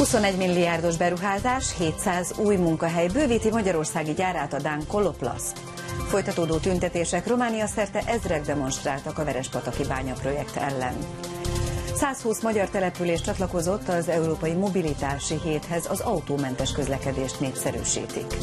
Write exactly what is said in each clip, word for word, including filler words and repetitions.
huszonegy milliárdos beruházás, hétszáz új munkahely bővíti magyarországi gyárát a dán Koloplast. Folytatódó tüntetések, Románia szerte ezrek demonstráltak a Verespataki bányaprojekt ellen. százhúsz magyar település csatlakozott az Európai Mobilitási Héthez, az autómentes közlekedést népszerűsítik.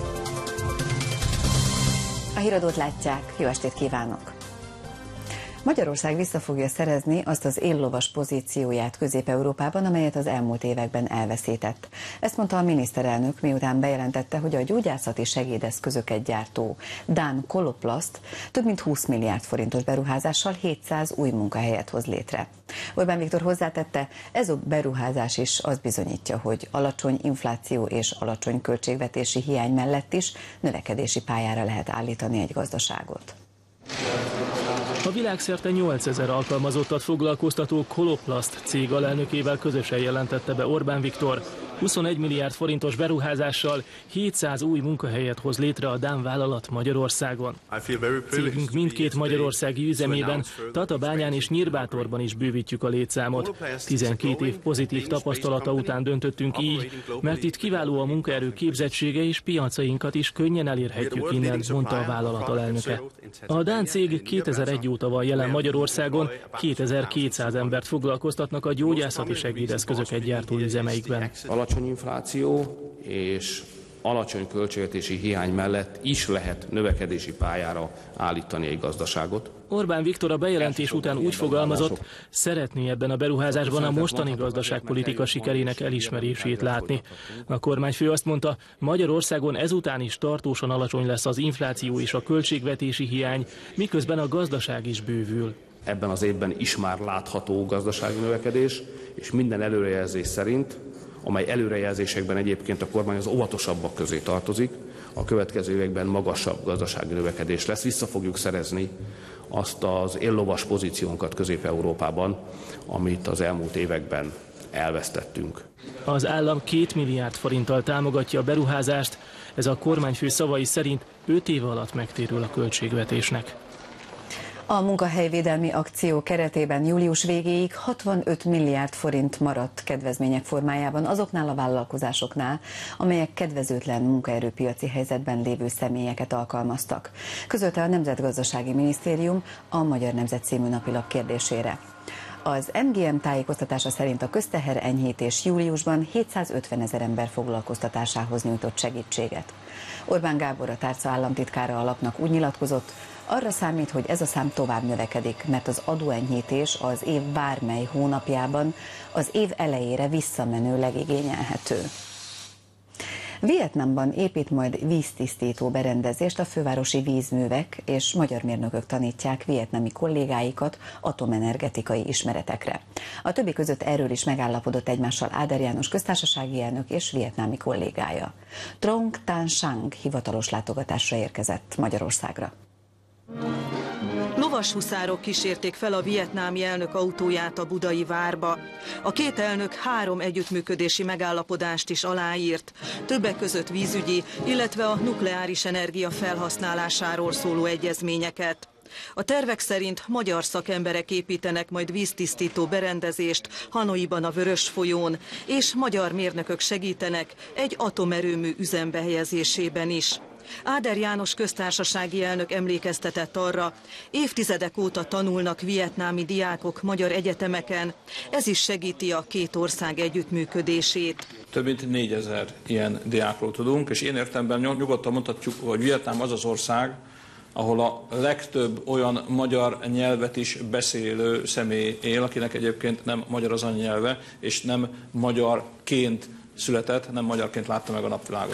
A híradót látják, jó estét kívánok! Magyarország vissza fogja szerezni azt az éllovas pozícióját Közép-Európában, amelyet az elmúlt években elveszített. Ezt mondta a miniszterelnök, miután bejelentette, hogy a gyógyászati segédeszközöket gyártó dán Koloplast több mint húsz milliárd forintos beruházással hétszáz új munkahelyet hoz létre. Orbán Viktor hozzátette, ez a beruházás is azt bizonyítja, hogy alacsony infláció és alacsony költségvetési hiány mellett is növekedési pályára lehet állítani egy gazdaságot. A világszerte nyolcezer alkalmazottat foglalkoztató Koloplast cég alelnökével közösen jelentette be Orbán Viktor, huszonegy milliárd forintos beruházással hétszáz új munkahelyet hoz létre a dán vállalat Magyarországon. Cégünk mindkét magyarországi üzemében, Tatabányán és Nyírbátorban is bővítjük a létszámot. tizenkét év pozitív tapasztalata után döntöttünk így, mert itt kiváló a munkaerő képzettsége és piacainkat is könnyen elérhetjük innen, mondta a vállalat alelnöke. A dán cég kétezer-egy óta van jelen Magyarországon, kétezer-kétszáz embert foglalkoztatnak a gyógyászati segédeszközöket gyártó üzemeikben. Alacsony infláció és alacsony költségvetési hiány mellett is lehet növekedési pályára állítani egy gazdaságot. Orbán Viktor a bejelentés után úgy fogalmazott, szeretné ebben a beruházásban a mostani gazdaságpolitika sikerének elismerését látni. A kormányfő azt mondta, Magyarországon ezután is tartósan alacsony lesz az infláció és a költségvetési hiány, miközben a gazdaság is bővül. Ebben az évben is már látható gazdasági növekedés, és minden előrejelzés szerint, amely előrejelzésekben egyébként a kormány az óvatosabbak közé tartozik, a következő években magasabb gazdasági növekedés lesz. Vissza fogjuk szerezni azt az éllovas pozíciónkat Közép-Európában, amit az elmúlt években elvesztettünk. Az állam két milliárd forinttal támogatja a beruházást, ez a kormányfő szavai szerint öt év alatt megtérül a költségvetésnek. A munkahelyvédelmi akció keretében július végéig hatvanöt milliárd forint maradt kedvezmények formájában azoknál a vállalkozásoknál, amelyek kedvezőtlen munkaerőpiaci helyzetben lévő személyeket alkalmaztak, közölte a Nemzetgazdasági Minisztérium a Magyar Nemzet című napilap kérdésére. Az em gé em tájékoztatása szerint a közteher enyhítés júliusban hétszázötvenezer ember foglalkoztatásához nyújtott segítséget. Orbán Gábor, a tárca államtitkára a lapnak úgy nyilatkozott, arra számít, hogy ez a szám tovább növekedik, mert az adóenyhítés az év bármely hónapjában az év elejére visszamenőleg igényelhető. Vietnámban épít majd víztisztító berendezést a fővárosi vízművek, és magyar mérnökök tanítják vietnámi kollégáikat atomenergetikai ismeretekre. A többi között erről is megállapodott egymással Áder János köztársasági elnök és vietnámi kollégája. Trong Tan Sang hivatalos látogatásra érkezett Magyarországra. Lovashuszárok kísérték fel a vietnámi elnök autóját a budai várba. A két elnök három együttműködési megállapodást is aláírt, többek között vízügyi, illetve a nukleáris energia felhasználásáról szóló egyezményeket. A tervek szerint magyar szakemberek építenek majd víztisztító berendezést Hanoiban a Vörös folyón, és magyar mérnökök segítenek egy atomerőmű üzembe helyezésében is. Áder János köztársasági elnök emlékeztetett arra, évtizedek óta tanulnak vietnámi diákok magyar egyetemeken, ez is segíti a két ország együttműködését. Több mint négyezer ilyen diákról tudunk, és én értelemben nyugodtan mondhatjuk, hogy Vietnám az az ország, ahol a legtöbb olyan magyar nyelvet is beszélő személy él, akinek egyébként nem magyar az anyanyelve, és nem magyarként született, nem magyarként látta meg a napvilágot.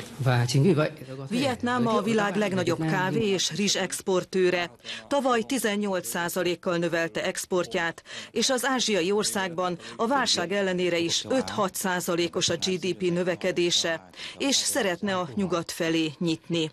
Vietnám a világ legnagyobb kávé és rizs exportőre. Tavaly tizennyolc százalékkal növelte exportját, és az ázsiai országban a válság ellenére is öt-hat százalékos a gé dé pé növekedése, és szeretne a nyugat felé nyitni.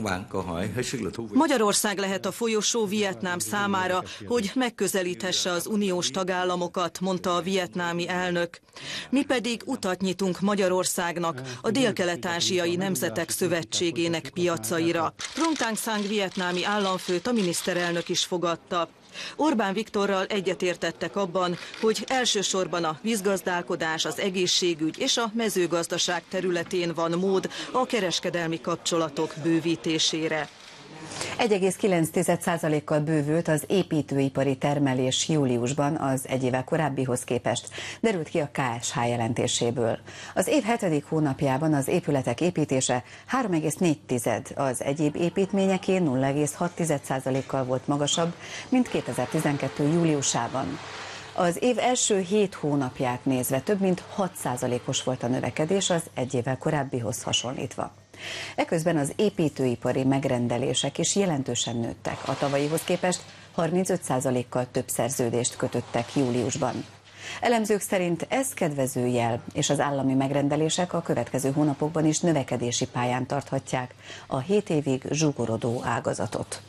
Magyarország lehet a folyosó Vietnám számára, hogy megközelíthesse az uniós tagállamokat, mondta a vietnámi elnök. Mi pedig utat nyitunk Magyarországnak, a Dél-Kelet-Ázsiai Nemzetek Szövetségének piacaira. Trong Tan Sang vietnámi államfőt a miniszterelnök is fogadta. Orbán Viktorral egyetértettek abban, hogy elsősorban a vízgazdálkodás, az egészségügy és a mezőgazdaság területén van mód a kereskedelmi kapcsolatok bővítésére. egy egész kilenc százalékkal bővült az építőipari termelés júliusban az egy évvel korábbihoz képest, derült ki a ká es há jelentéséből. Az év hetedik hónapjában az épületek építése három egész négy, az egyéb építményeké nulla egész hat százalékkal volt magasabb, mint kétezer-tizenkettő júliusában. Az év első hét hónapját nézve több mint hat százalékos volt a növekedés az egy évvel korábbihoz hasonlítva. Eközben az építőipari megrendelések is jelentősen nőttek. A tavalyihoz képest harmincöt százalékkal több szerződést kötöttek júliusban. Elemzők szerint ez kedvező jel, és az állami megrendelések a következő hónapokban is növekedési pályán tarthatják a hét évig zsugorodó ágazatot.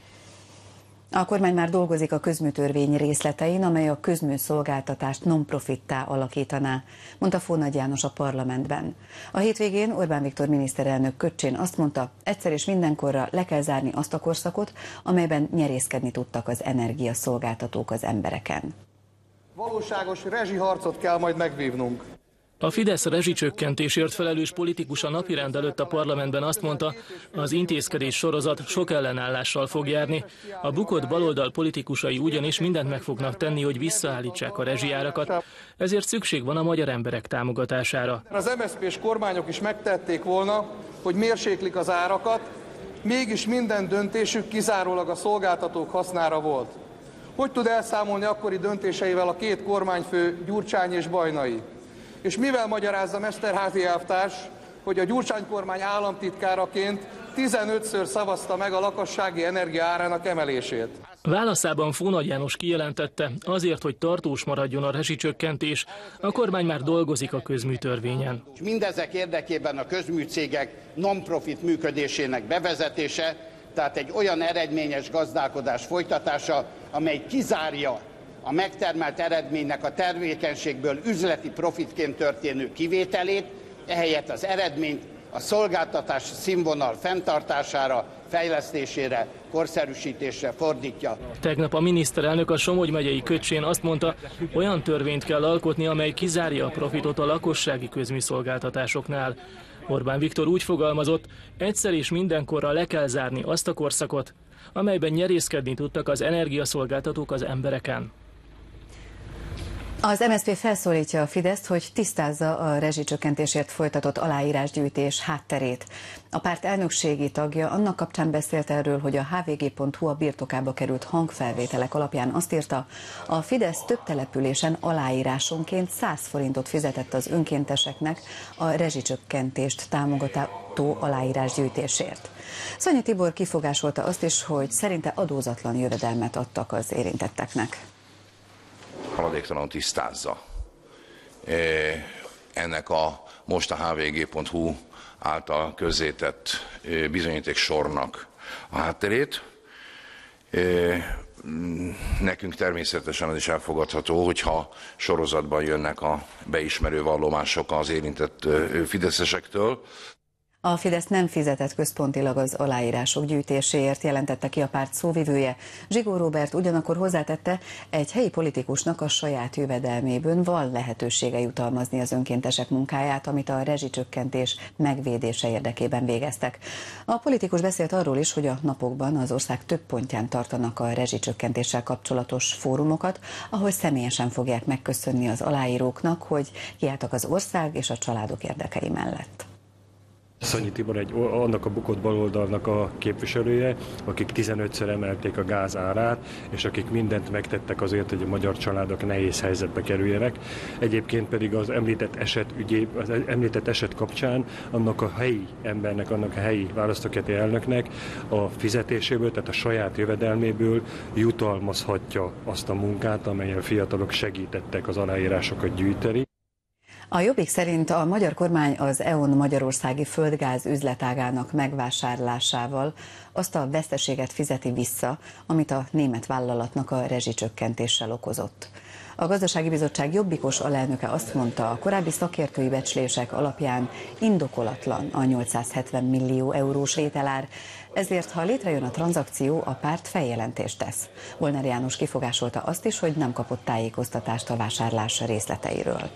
A kormány már dolgozik a közműtörvény részletein, amely a közműszolgáltatást non-profittá alakítaná, mondta Fónagy János a parlamentben. A hétvégén Orbán Viktor miniszterelnök Köcsén azt mondta, egyszer és mindenkorra le kell zárni azt a korszakot, amelyben nyerészkedni tudtak az energiaszolgáltatók az embereken. Valóságos rezsiharcot kell majd megvívnunk. A Fidesz rezsicsökkentésért felelős politikus a napirend előtt a parlamentben azt mondta, az intézkedés sorozat sok ellenállással fog járni. A bukott baloldal politikusai ugyanis mindent meg fognak tenni, hogy visszaállítsák a rezsijárakat, ezért szükség van a magyar emberek támogatására. Az em es zé pés kormányok is megtették volna, hogy mérséklik az árakat, mégis minden döntésük kizárólag a szolgáltatók hasznára volt. Hogy tud elszámolni akkori döntéseivel a két kormányfő, Gyurcsány és Bajnai? És mivel magyarázza Mesterházy elvtárs, hogy a Gyurcsány kormány államtitkáraként tizenötször szavazta meg a lakossági energia árának emelését? Válaszában Fónagy János kijelentette, azért, hogy tartós maradjon a rezsicsökkentés, a kormány már dolgozik a közműtörvényen. Mindezek érdekében a közműcégek non-profit működésének bevezetése, tehát egy olyan eredményes gazdálkodás folytatása, amely kizárja a megtermelt eredménynek a termékenységből üzleti profitként történő kivételét, ehelyett az eredményt a szolgáltatási színvonal fenntartására, fejlesztésére, korszerűsítésre fordítja. Tegnap a miniszterelnök a Somogy megyei Köcsén azt mondta, olyan törvényt kell alkotni, amely kizárja a profitot a lakossági közműszolgáltatásoknál. Orbán Viktor úgy fogalmazott, egyszer és mindenkorra le kell zárni azt a korszakot, amelyben nyerészkedni tudtak az energiaszolgáltatók az embereken. Az em es zé pé felszólítja a Fideszt, hogy tisztázza a rezsicsökkentésért folytatott aláírásgyűjtés hátterét. A párt elnökségi tagja annak kapcsán beszélt erről, hogy a há vé gé pont hú a birtokába került hangfelvételek alapján azt írta, a Fidesz több településen aláírásonként száz forintot fizetett az önkénteseknek a rezsicsökkentést támogató aláírásgyűjtésért. Szanyi Tibor kifogásolta azt is, hogy szerinte adózatlan jövedelmet adtak az érintetteknek. Haladéktalanul tisztázza ennek a most a há vé gé pont hú által közzétett bizonyíték sornak a hátterét. Nekünk természetesen az is elfogadható, hogyha sorozatban jönnek a beismerő vallomások az érintett fideszesektől. A Fidesz nem fizetett központilag az aláírások gyűjtéséért, jelentette ki a párt szóvivője. Zsigó Róbert ugyanakkor hozzátette, egy helyi politikusnak a saját jövedelméből van lehetősége jutalmazni az önkéntesek munkáját, amit a rezsicsökkentés megvédése érdekében végeztek. A politikus beszélt arról is, hogy a napokban az ország több pontján tartanak a rezsicsökkentéssel kapcsolatos fórumokat, ahol személyesen fogják megköszönni az aláíróknak, hogy kiálltak az ország és a családok érdekei mellett. Szanyi Tibor egy annak a bukott baloldalnak a képviselője, akik tizenötször emelték a gáz árát, és akik mindent megtettek azért, hogy a magyar családok nehéz helyzetbe kerüljenek. Egyébként pedig az említett eset ügyé, az említett eset kapcsán annak a helyi embernek, annak a helyi választókerületi elnöknek a fizetéséből, tehát a saját jövedelméből jutalmazhatja azt a munkát, amelyen fiatalok segítettek az aláírásokat gyűjteni. A Jobbik szerint a magyar kormány az é o en magyarországi földgáz üzletágának megvásárlásával azt a veszteséget fizeti vissza, amit a német vállalatnak a rezsicsökkentéssel okozott. A Gazdasági Bizottság jobbikos alelnöke azt mondta, a korábbi szakértői becslések alapján indokolatlan a nyolcszázhetven millió eurós vételár, ezért ha létrejön a tranzakció, a párt feljelentést tesz. Molnár János kifogásolta azt is, hogy nem kapott tájékoztatást a vásárlás részleteiről.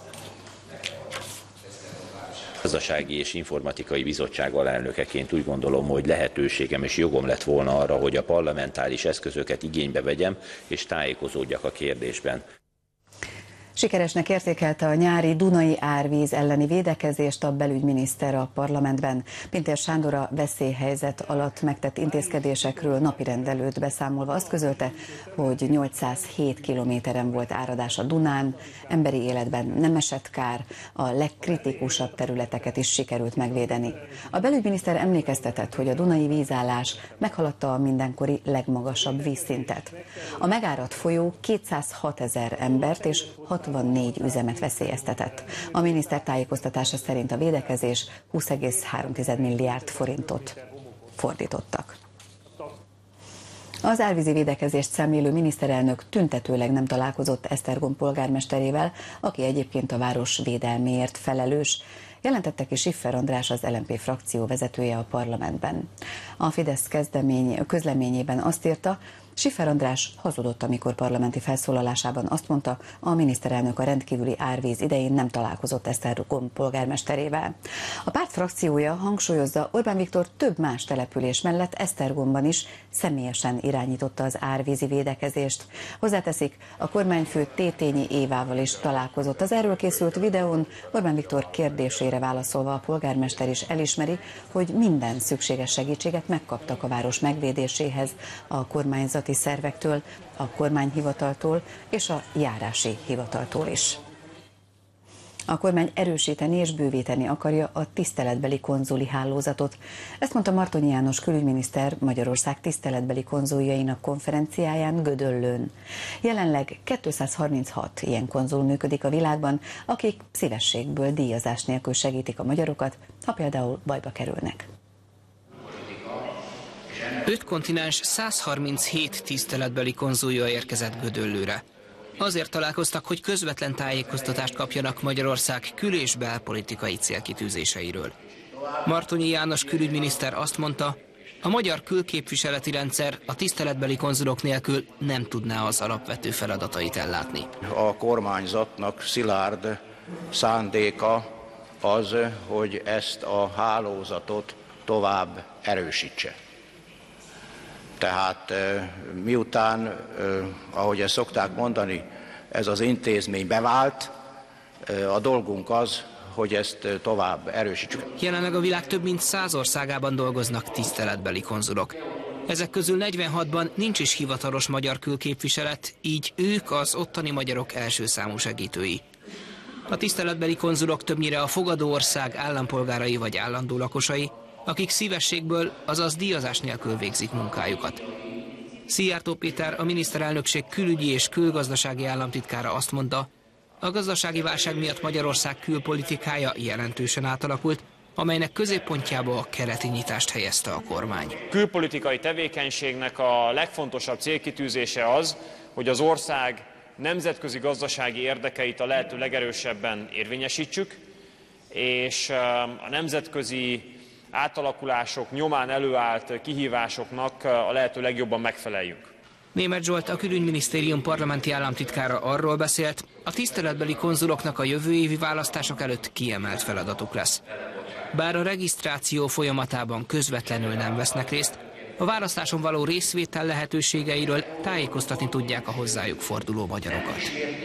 Gazdasági és Informatikai Bizottság alelnökeként úgy gondolom, hogy lehetőségem és jogom lett volna arra, hogy a parlamentáris eszközöket igénybe vegyem és tájékozódjak a kérdésben. Sikeresnek értékelte a nyári Dunai árvíz elleni védekezést a belügyminiszter a parlamentben. Pintér Sándor a veszélyhelyzet alatt megtett intézkedésekről napirend előtt beszámolva azt közölte, hogy nyolcszázhét kilométeren volt áradás a Dunán, emberi életben nem esett kár, a legkritikusabb területeket is sikerült megvédeni. A belügyminiszter emlékeztetett, hogy a dunai vízállás meghaladta a mindenkori legmagasabb vízszintet. A megáradt folyó kétszázhatezer embert és hatvannégy üzemet veszélyeztetett. A miniszter tájékoztatása szerint a védekezés húsz egész három milliárd forintot fordítottak. Az árvízi védekezést szemlélő miniszterelnök tüntetőleg nem találkozott Esztergom polgármesterével, aki egyébként a város védelméért felelős, jelentette ki Schiffer András, az el em pé frakció vezetője a parlamentben. A Fidesz kezdemény, közleményében azt írta, Schiffer András hazudott, amikor parlamenti felszólalásában azt mondta, a miniszterelnök a rendkívüli árvíz idején nem találkozott Esztergom polgármesterével. A párt frakciója hangsúlyozza, Orbán Viktor több más település mellett Esztergomban is személyesen irányította az árvízi védekezést. Hozzáteszik, a kormányfő Tétényi Évával is találkozott. Az erről készült videón Orbán Viktor kérdésére válaszolva a polgármester is elismeri, hogy minden szükséges segítséget megkaptak a város megvédéséhez a kormányzat szervektől, a kormányhivataltól és a járási hivataltól is. A kormány erősíteni és bővíteni akarja a tiszteletbeli konzuli hálózatot. Ezt mondta Martonyi János külügyminiszter Magyarország tiszteletbeli konzuljainak konferenciáján Gödöllőn. Jelenleg kétszázharminchat ilyen konzul működik a világban, akik szívességből díjazás nélkül segítik a magyarokat, ha például bajba kerülnek. Öt kontinens százharminchét tiszteletbeli konzulja érkezett Gödöllőre. Azért találkoztak, hogy közvetlen tájékoztatást kapjanak Magyarország kül- és belpolitikai célkitűzéseiről. Martonyi János külügyminiszter azt mondta, a magyar külképviseleti rendszer a tiszteletbeli konzulok nélkül nem tudná az alapvető feladatait ellátni. A kormányzatnak szilárd szándéka az, hogy ezt a hálózatot tovább erősítse. Tehát miután, ahogy ezt szokták mondani, ez az intézmény bevált, a dolgunk az, hogy ezt tovább erősítsük. Jelenleg a világ több mint száz országában dolgoznak tiszteletbeli konzulok. Ezek közül negyvenhatban nincs is hivatalos magyar külképviselet, így ők az ottani magyarok első számú segítői. A tiszteletbeli konzulok többnyire a fogadó ország állampolgárai vagy állandó lakosai, akik szívességből, azaz díjazás nélkül végzik munkájukat. Szijjártó Péter, a miniszterelnökség külügyi és külgazdasági államtitkára azt mondta, a gazdasági válság miatt Magyarország külpolitikája jelentősen átalakult, amelynek középpontjába a keleti nyitást helyezte a kormány. Külpolitikai tevékenységnek a legfontosabb célkitűzése az, hogy az ország nemzetközi gazdasági érdekeit a lehető legerősebben érvényesítsük, és a nemzetközi átalakulások nyomán előállt kihívásoknak a lehető legjobban megfeleljünk. Németh Zsolt, a külügyminisztérium parlamenti államtitkára arról beszélt, a tiszteletbeli konzuloknak a jövő évi választások előtt kiemelt feladatuk lesz. Bár a regisztráció folyamatában közvetlenül nem vesznek részt, a választáson való részvétel lehetőségeiről tájékoztatni tudják a hozzájuk forduló magyarokat.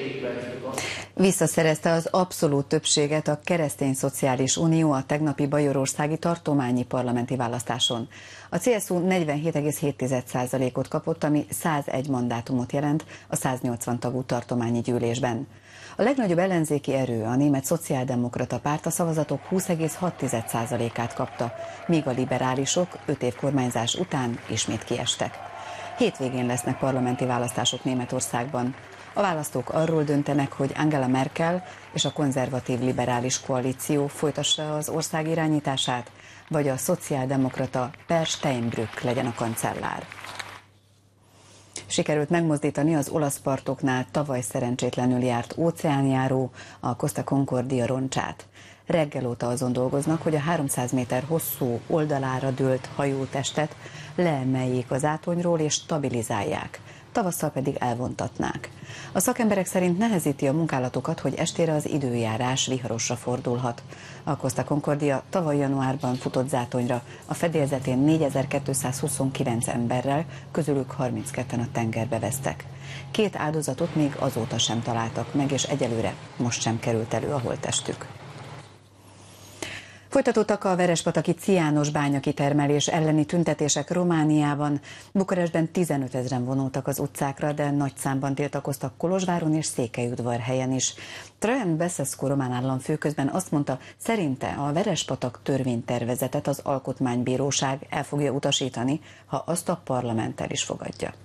Visszaszerezte az abszolút többséget a Keresztény Szociális Unió a tegnapi bajorországi tartományi parlamenti választáson. A cé es u negyvenhét egész hét százalékot kapott, ami százegy mandátumot jelent a száznyolcvan tagú tartományi gyűlésben. A legnagyobb ellenzéki erő, a Német Szociáldemokrata Párt a szavazatok húsz egész hat százalékát kapta, míg a liberálisok öt év kormányzás után ismét kiestek. Hétvégén lesznek parlamenti választások Németországban. A választók arról döntenek, hogy Angela Merkel és a konzervatív liberális koalíció folytassa az ország irányítását, vagy a szociáldemokrata Per Steinbrück legyen a kancellár. Sikerült megmozdítani az olasz partoknál tavaly szerencsétlenül járt óceánjáró, a Costa Concordia roncsát. Reggel óta azon dolgoznak, hogy a háromszáz méter hosszú oldalára dőlt hajótestet leemeljék az átonyról és stabilizálják, tavasszal pedig elvontatnák. A szakemberek szerint nehezíti a munkálatokat, hogy estére az időjárás viharosra fordulhat. A Costa Concordia tavaly januárban futott zátonyra, a fedélzetén négyezer-kétszázhuszonkilenc emberrel, közülük harmincketten a tengerbe vesztek. Két áldozatot még azóta sem találtak meg, és egyelőre most sem került elő a holttestük. Folytatódtak a verespataki ciános bányakitermelés elleni tüntetések Romániában. Bukarestben tizenöt ezren vonultak az utcákra, de nagy számban tiltakoztak Kolozsváron és Székelyudvarhelyen is. Traian Basescu román államfő közben azt mondta, szerinte a verespatak törvénytervezetet az Alkotmánybíróság el fogja utasítani, ha azt a parlament el is fogadja.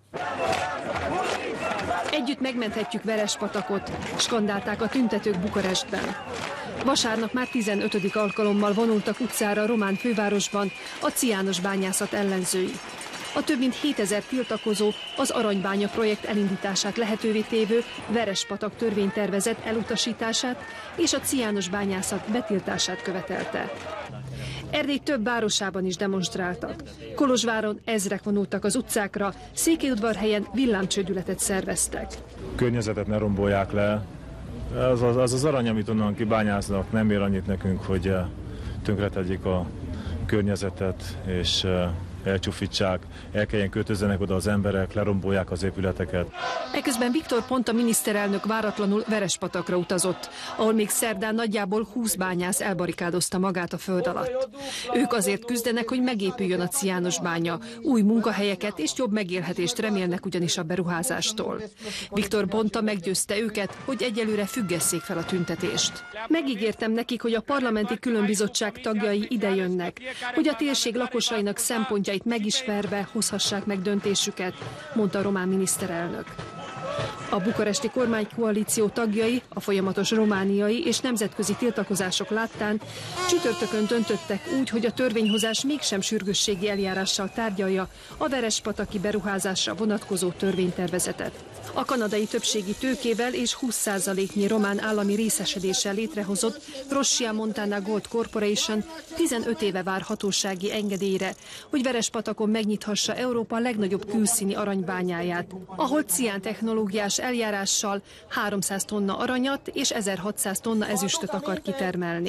Együtt megmenthetjük Verespatakot, skandálták a tüntetők Bukarestben. Vasárnap már tizenötödik alkalommal vonultak utcára a román fővárosban a ciános bányászat ellenzői. A több mint hétezer tiltakozó az aranybánya projekt elindítását lehetővé tévő Verespatak törvénytervezet elutasítását és a ciános bányászat betiltását követelte. Erdély több városában is demonstráltak. Kolozsváron ezrek vonultak az utcákra, Székelyudvarhelyen villámcsődületet szerveztek. A környezetet ne rombolják le. Az az, az az arany, amit onnan kibányáznak, nem ér annyit nekünk, hogy tönkretegyék a környezetet, és elcsúfítsák, el kelljen költözzenek oda az emberek, lerombolják az épületeket. Eközben Viktor Ponta miniszterelnök váratlanul Verespatakra utazott, ahol még szerdán nagyjából húsz bányász elbarikádozta magát a föld alatt. Ők azért küzdenek, hogy megépüljön a ciános bánya, új munkahelyeket és jobb megélhetést remélnek ugyanis a beruházástól. Viktor Ponta meggyőzte őket, hogy egyelőre függesszék fel a tüntetést. Megígértem nekik, hogy a parlamenti különbizottság tagjai idejönnek, hogy a térség lakosainak szempontjait megismerve hozhassák meg döntésüket, mondta a román miniszterelnök. A bukaresti kormánykoalíció tagjai a folyamatos romániai és nemzetközi tiltakozások láttán csütörtökön döntöttek úgy, hogy a törvényhozás mégsem sürgősségi eljárással tárgyalja a verespataki beruházásra vonatkozó törvénytervezetet. A kanadai többségi tőkével és húsz százaléknyi román állami részesedéssel létrehozott Rosia Montana Gold Corporation tizenöt éve vár hatósági engedélyre, hogy Verespatakon megnyithassa Európa legnagyobb külszíni aranybányáját, ahol cián technológiás eljárással háromszáz tonna aranyat és ezerhatszáz tonna ezüstöt akar kitermelni.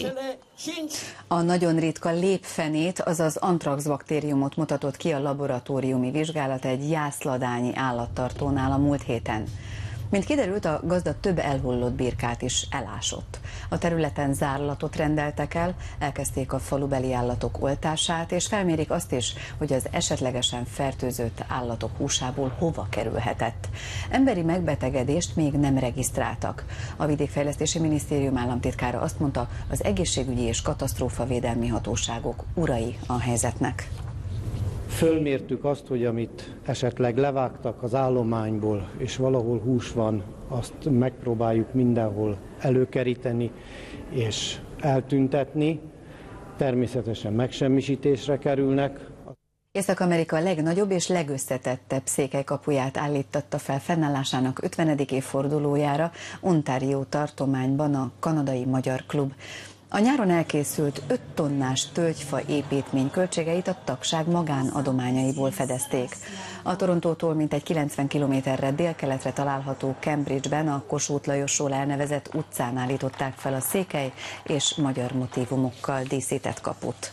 A nagyon ritka lépfenét, azaz antrax baktériumot mutatott ki a laboratóriumi vizsgálat egy jászladányi állattartónál a múlt héten. Mint kiderült, a gazda több elhullott birkát is elásott. A területen zárlatot rendeltek el, elkezdték a falubeli állatok oltását, és felmérik azt is, hogy az esetlegesen fertőzött állatok húsából hova kerülhetett. Emberi megbetegedést még nem regisztráltak. A Vidékfejlesztési Minisztérium államtitkára azt mondta, az egészségügyi és katasztrófavédelmi hatóságok urai a helyzetnek. Fölmértük azt, hogy amit esetleg levágtak az állományból, és valahol hús van, azt megpróbáljuk mindenhol előkeríteni és eltüntetni. Természetesen megsemmisítésre kerülnek. Észak-Amerika legnagyobb és legösszetettebb székelykapuját állítatta fel fennállásának ötvenedik évfordulójára Ontario tartományban a Kanadai Magyar Klub. A nyáron elkészült öt tonnás tölgyfa építmény költségeit a tagság magánadományaiból fedezték. A Torontótól mintegy kilencven kilométerre délkeletre található Cambridge-ben a Kossuth Lajosról elnevezett utcán állították fel a székely és magyar motívumokkal díszített kaput.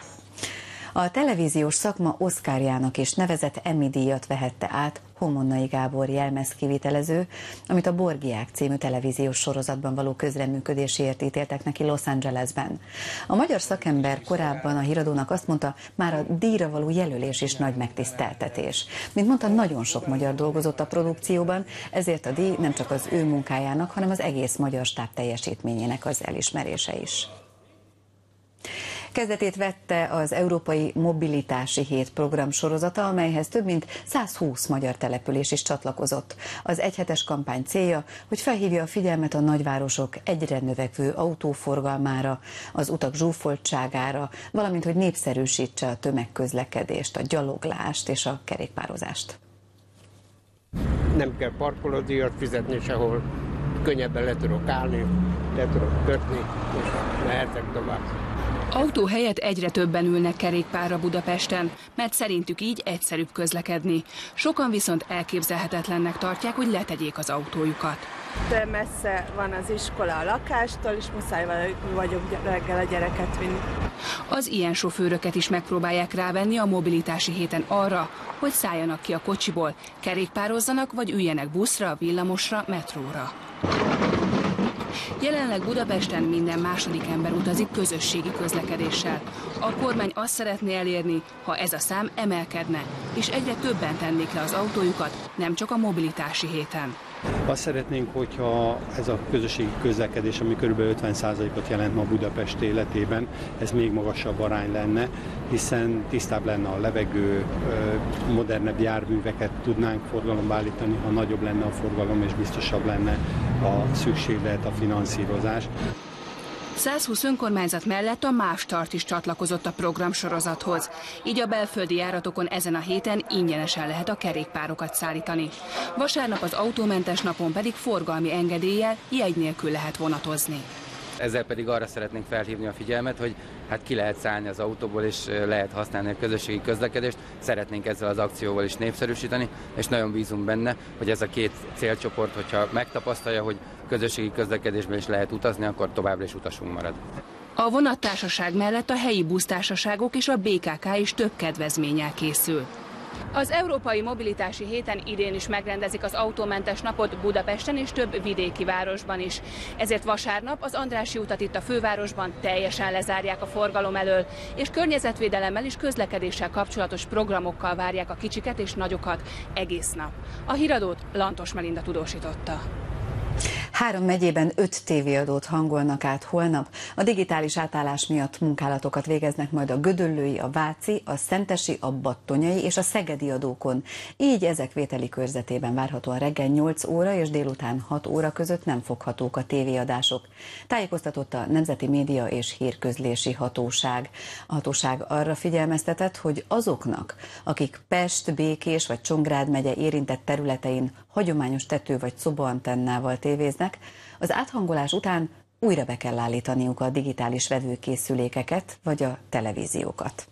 A televíziós szakma Oscarjának is nevezett Emmy-díjat vehette át Homonnai Gábor jelmezkivitelező, amit a Borgiák című televíziós sorozatban való közreműködéséért ítéltek neki Los Angelesben. A magyar szakember korábban a híradónak azt mondta, már a díjra való jelölés is nagy megtiszteltetés. Mint mondta, nagyon sok magyar dolgozott a produkcióban, ezért a díj nem csak az ő munkájának, hanem az egész magyar stáb teljesítményének az elismerése is. Kezdetét vette az Európai Mobilitási Hét program sorozata, amelyhez több mint százhúsz magyar település is csatlakozott. Az egyhetes kampány célja, hogy felhívja a figyelmet a nagyvárosok egyre növekvő autóforgalmára, az utak zsúfoltságára, valamint hogy népszerűsítse a tömegközlekedést, a gyaloglást és a kerékpározást. Nem kell parkolódíjat fizetni sehol, könnyebben le tudok állni, le tudok kötni, és mehetek tovább. Autó helyett egyre többen ülnek kerékpárra Budapesten, mert szerintük így egyszerűbb közlekedni. Sokan viszont elképzelhetetlennek tartják, hogy letegyék az autójukat. De messze van az iskola a lakástól, és muszáj vagyok reggel a gyereket vinni. Az ilyen sofőröket is megpróbálják rávenni a mobilitási héten arra, hogy szálljanak ki a kocsiból, kerékpározzanak vagy üljenek buszra, villamosra, metróra. Jelenleg Budapesten minden második ember utazik közösségi közlekedéssel. A kormány azt szeretné elérni, ha ez a szám emelkedne, és egyre többen tennék le az autójukat, nem csak a mobilitási héten. Azt szeretnénk, hogyha ez a közösségi közlekedés, ami kb. ötven százalékot jelent ma Budapest életében, ez még magasabb arány lenne, hiszen tisztább lenne a levegő, modernebb járműveket tudnánk forgalomba állítani, ha nagyobb lenne a forgalom és biztosabb lenne a szükséglet, a finanszírozás. százhúsz önkormányzat mellett a Máv-Start is csatlakozott a programsorozathoz. Így a belföldi járatokon ezen a héten ingyenesen lehet a kerékpárokat szállítani. Vasárnap az autómentes napon pedig forgalmi engedéllyel, jegy nélkül lehet vonatozni. Ezzel pedig arra szeretnénk felhívni a figyelmet, hogy hát ki lehet szállni az autóból és lehet használni a közösségi közlekedést. Szeretnénk ezzel az akcióval is népszerűsíteni, és nagyon bízunk benne, hogy ez a két célcsoport, hogyha megtapasztalja, hogy közösségi közlekedésben is lehet utazni, akkor továbbra is utasunk marad. A vonattársaság mellett a helyi busztársaságok és a bé ká ká is több kedvezménnyel készül. Az Európai Mobilitási Héten idén is megrendezik az autómentes napot Budapesten és több vidéki városban is. Ezért vasárnap az Andrássy utat itt a fővárosban teljesen lezárják a forgalom elől, és környezetvédelemmel és közlekedéssel kapcsolatos programokkal várják a kicsiket és nagyokat egész nap. A híradót Lantos Melinda tudósította. Három megyében öt tévéadót hangolnak át holnap. A digitális átállás miatt munkálatokat végeznek majd a gödöllői, a váci, a szentesi, a battonyai és a szegedi adókon. Így ezek vételi körzetében várhatóan reggel nyolc óra és délután hat óra között nem foghatók a tévéadások. Tájékoztatott a Nemzeti Média és Hírközlési Hatóság. A hatóság arra figyelmeztetett, hogy azoknak, akik Pest, Békés vagy Csongrád megye érintett területein hagyományos tető vagy szobaantennával tévéznek, az áthangolás után újra be kell állítaniuk a digitális vevőkészülékeket vagy a televíziókat.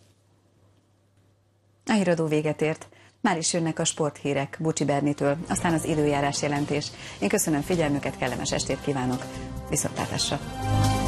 A híradó véget ért. Már is jönnek a sporthírek Bucsi Bernitől, aztán az időjárás jelentés. Én köszönöm figyelmüket, kellemes estét kívánok. Viszontlátásra!